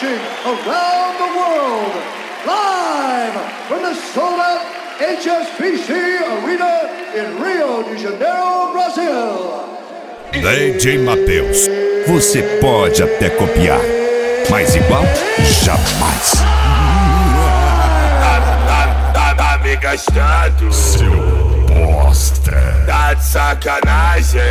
marching around the world, live from the sold-out HSBC Arena in Rio de Janeiro, Brasil. DJ Matheus. Você pode até copiar, mas igual, jamais. Tá me gastando, seu bosta. tá de sacanagem.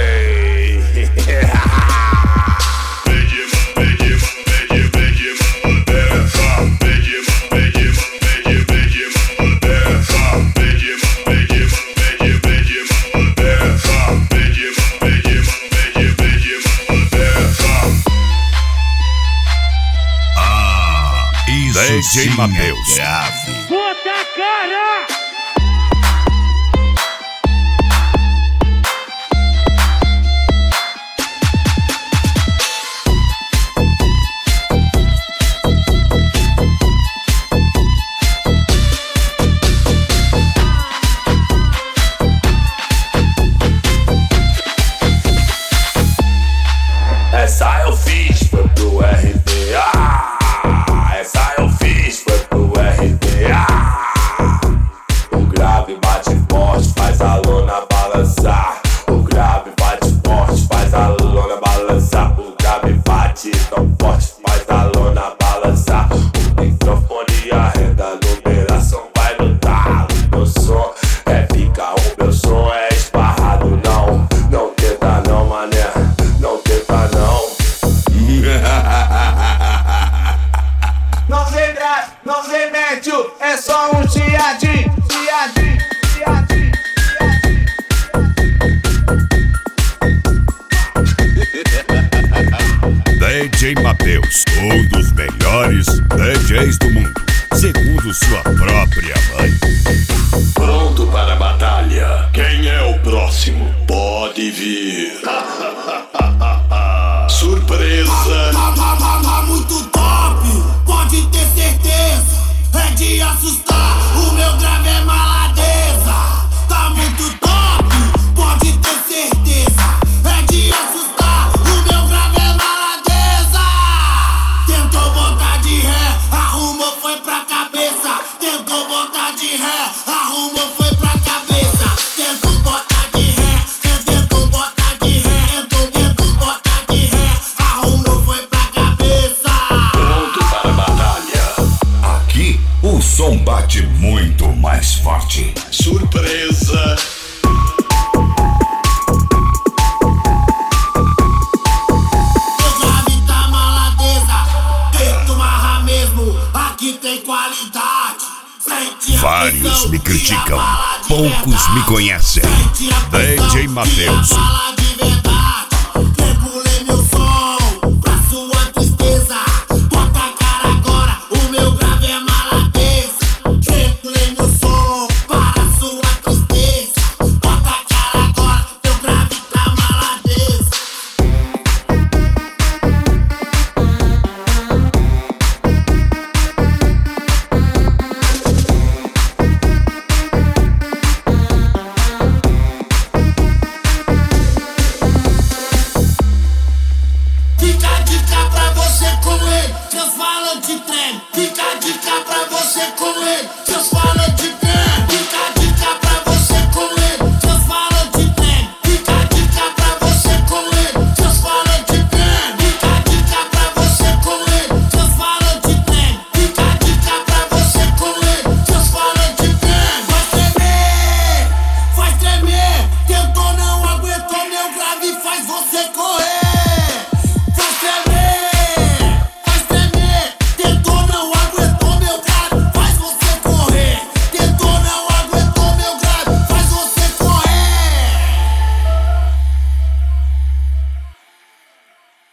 DJ Matheus. Bota a cara! Essa eu fiz, foi pro RDA. Essa eu fiz, foi pro RDA. O grave bate forte, faz a lona balançar. O grave bate forte, faz a lona balançar. O grave bate tão forte, faz a lona balançar. O microfone e a renda, numeração vai no talo. Meu som é pica, o meu som é esparrado. Não, não tenta não, mané. Não tenta não. Não sei trás, não sei médio, é só um chiadinho, chiadinho, chiadinho, DJ Matheus, um dos melhores DJs do mundo, segundo sua própria mãe. Pronto para a batalha. Quem é o próximo? Pode vir. Surpresa. Muito top, pode ter certeza. É de assustar, o meu grave é maladeza. Tá muito top, pode ter certeza. É de assustar, o meu grave é maladeza. Tentou botar de ré, arrumou, foi pra cabeça. Tentou botar de ré, arrumou, foi pra cabeça. Tentou botar de ré, tentou botar de ré, tentou botar de ré, arrumou, foi pra cabeça. Pronto para a batalha. Aqui o som bate muito mais forte. Surpresa. Meu grave tá maladeza, tento marrar mesmo, aqui tem qualidade. Sente a Vários pressão, me tira a criticam, bala de poucos me verdade. conhecem. Sente a pressão, DJ tira a Matheus. bala de